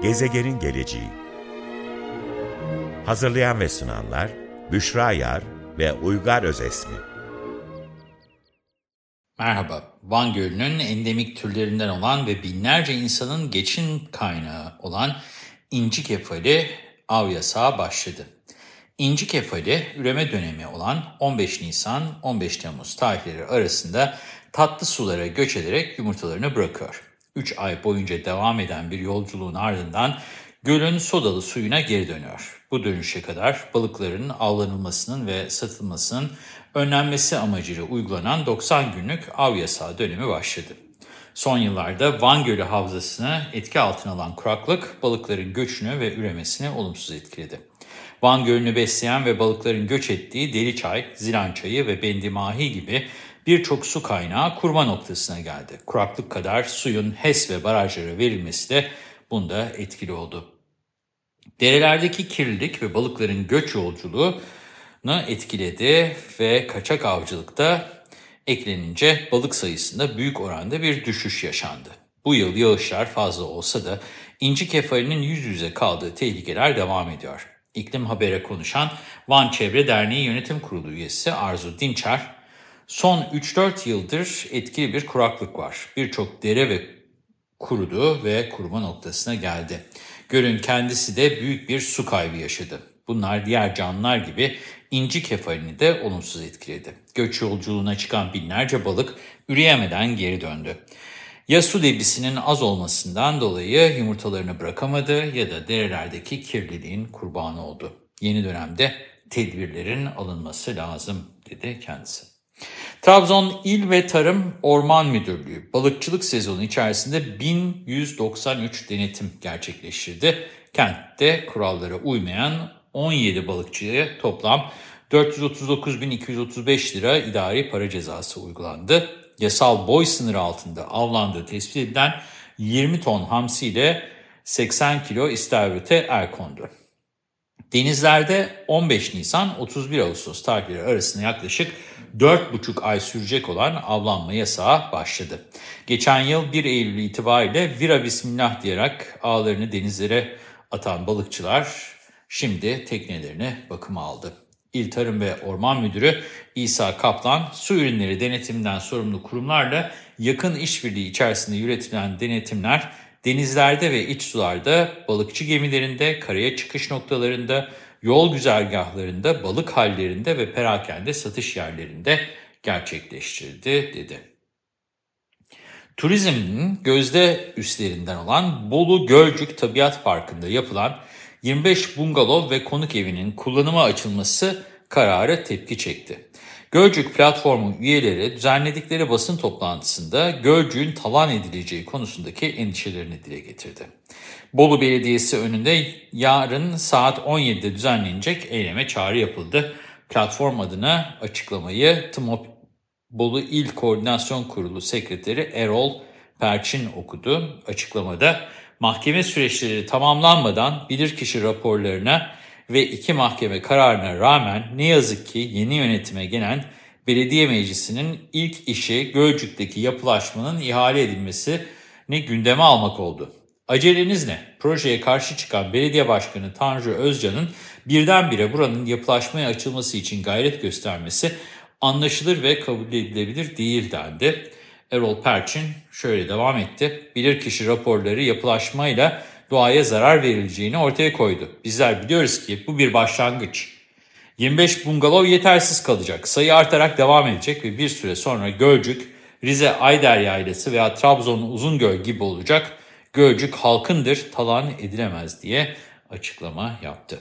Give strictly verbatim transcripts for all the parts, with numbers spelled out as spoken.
Gezegenin geleceği. Hazırlayan ve sunanlar Büşra Yar ve Uygar Özesmi. Merhaba, Van Gölü'nün endemik türlerinden olan ve binlerce insanın geçim kaynağı olan inci kefali av yasağı başladı. İnci kefali, üreme dönemi olan on beş Nisan on beş Temmuz tarihleri arasında tatlı sulara göç ederek yumurtalarını bırakıyor. üç ay boyunca devam eden bir yolculuğun ardından gölün sodalı suyuna geri dönüyor. Bu dönüşe kadar balıkların avlanılmasının ve satılmasının önlenmesi amacıyla uygulanan doksan günlük av yasağı dönemi başladı. Son yıllarda Van Gölü Havzası'nı etki altına alan kuraklık balıkların göçünü ve üremesini olumsuz etkiledi. Van Gölü'nü besleyen ve balıkların göç ettiği Deliçay, Zilançayı ve Bendimahi gibi birçok su kaynağı kurma noktasına geldi. Kuraklık kadar suyun HES ve barajlara verilmesi de bunda etkili oldu. Derelerdeki kirlilik ve balıkların göç yolculuğunu etkiledi ve kaçak avcılıkta eklenince balık sayısında büyük oranda bir düşüş yaşandı. Bu yıl yağışlar fazla olsa da inci kefalinin yüz yüze kaldığı tehlikeler devam ediyor. İklim Haber'e konuşan Van Çevre Derneği Yönetim Kurulu üyesi Arzu Dinçer, son üç dört yıldır etkili bir kuraklık var. Birçok dere ve kurudu ve kuruma noktasına geldi. Gölün kendisi de büyük bir su kaybı yaşadı. Bunlar diğer canlılar gibi inci kefalini de olumsuz etkiledi. Göç yolculuğuna çıkan binlerce balık üreyemeden geri döndü. Ya su debisinin az olmasından dolayı yumurtalarını bırakamadı ya da derelerdeki kirliliğin kurbanı oldu. Yeni dönemde tedbirlerin alınması lazım, dedi kendisi. Trabzon İl ve Tarım Orman Müdürlüğü balıkçılık sezonu içerisinde bin yüz doksan üç denetim gerçekleştirdi. Kentte kurallara uymayan on yedi balıkçıya toplam dört yüz otuz dokuz bin iki yüz otuz beş lira idari para cezası uygulandı. Yasal boy sınırı altında avlandığı tespit edilen yirmi ton hamsi ile seksen kilo istavrite el kondu. Denizlerde on beş Nisan otuz bir Ağustos tarihleri arasında yaklaşık dört buçuk ay sürecek olan avlanma yasağı başladı. Geçen yıl bir Eylül itibariyle vira bismillah diyerek ağlarını denizlere atan balıkçılar şimdi teknelerini bakıma aldı. İl Tarım ve Orman Müdürü İsa Kaplan, su ürünleri denetiminden sorumlu kurumlarla yakın işbirliği içerisinde yürütülen denetimler, denizlerde ve iç sularda, balıkçı gemilerinde, karaya çıkış noktalarında, yol güzergahlarında, balık hallerinde ve perakende satış yerlerinde gerçekleştirildi, dedi. Turizmin gözde üslerinden olan Bolu Gölcük Tabiat Parkı'nda yapılan yirmi beş bungalov ve konuk evinin kullanıma açılması kararı tepki çekti. Gölcük platformu üyeleri düzenledikleri basın toplantısında Gölcük'ün talan edileceği konusundaki endişelerini dile getirdi. Bolu Belediyesi önünde yarın saat on yedide düzenlenecek eyleme çağrı yapıldı. Platform adına açıklamayı TMOP Bolu İl Koordinasyon Kurulu Sekreteri Erol Perçin okudu. Açıklamada mahkeme süreçleri tamamlanmadan bilirkişi raporlarına ve iki mahkeme kararına rağmen ne yazık ki yeni yönetime gelen belediye meclisinin ilk işi Gölcük'teki yapılaşmanın ihale edilmesini gündeme almak oldu. Aceleniz ne? Projeye karşı çıkan belediye başkanı Tanju Özcan'ın birdenbire buranın yapılaşmaya açılması için gayret göstermesi anlaşılır ve kabul edilebilir değil dendi. Erol Perçin şöyle devam etti. Bilirkişi raporları yapılaşmayla doğaya zarar verileceğini ortaya koydu. Bizler biliyoruz ki bu bir başlangıç. yirmi beş bungalov yetersiz kalacak. Sayı artarak devam edecek ve bir süre sonra Gölcük, Rize Ayder Yaylası veya Trabzon Uzungöl gibi olacak. Gölcük halkındır, talan edilemez diye açıklama yaptı.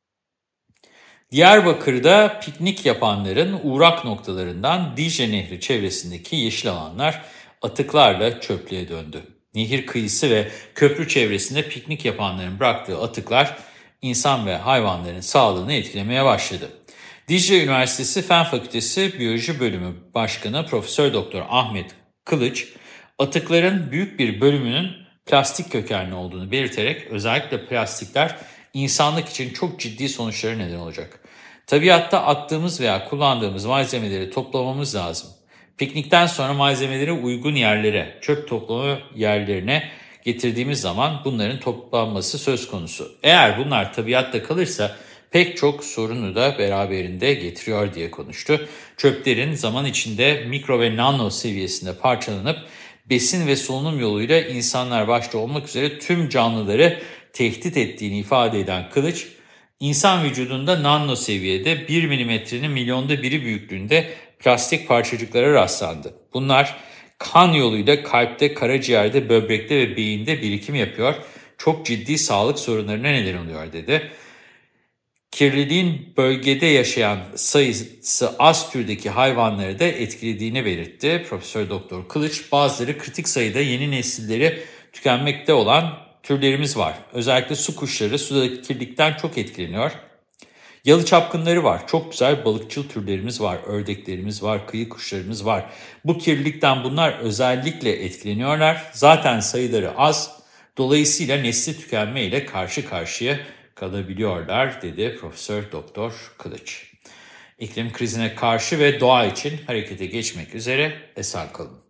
Diyarbakır'da piknik yapanların uğrak noktalarından Dicle Nehri çevresindeki yeşil alanlar atıklarla çöplüğe döndü. Nehir kıyısı ve köprü çevresinde piknik yapanların bıraktığı atıklar insan ve hayvanların sağlığını etkilemeye başladı. Dicle Üniversitesi Fen Fakültesi Biyoloji Bölümü Başkanı Profesör Doktor Ahmet Kılıç, atıkların büyük bir bölümünün plastik kökenli olduğunu belirterek özellikle plastikler insanlık için çok ciddi sonuçlara neden olacak. Tabiatta attığımız veya kullandığımız malzemeleri toplamamız lazım. Piknikten sonra malzemeleri uygun yerlere, çöp toplama yerlerine getirdiğimiz zaman bunların toplanması söz konusu. Eğer bunlar tabiatta kalırsa pek çok sorunu da beraberinde getiriyor diye konuştu. Çöplerin zaman içinde mikro ve nano seviyesinde parçalanıp besin ve solunum yoluyla insanlar başta olmak üzere tüm canlıları tehdit ettiğini ifade eden Kılıç, insan vücudunda nano seviyede bir milimetrenin milyonda biri büyüklüğünde plastik parçacıklara rastlandı. Bunlar kan yoluyla kalpte, karaciğerde, böbrekte ve beyinde birikim yapıyor. Çok ciddi sağlık sorunlarına neden oluyor dedi. Kirliliğin bölgede yaşayan sayısı az türdeki hayvanları da etkilediğini belirtti. Profesör Doktor Kılıç, bazıları kritik sayıda yeni nesilleri tükenmekte olan türlerimiz var. Özellikle su kuşları sudaki kirlilikten çok etkileniyor. Yalı çapkınları var. Çok güzel balıkçıl türlerimiz var. Ördeklerimiz var, kıyı kuşlarımız var. Bu kirlilikten bunlar özellikle etkileniyorlar. Zaten sayıları az. Dolayısıyla nesli tükenmeyle karşı karşıya kalabiliyorlar dedi Profesör Doktor Kılıç. İklim krizine karşı ve doğa için harekete geçmek üzere esen kalın.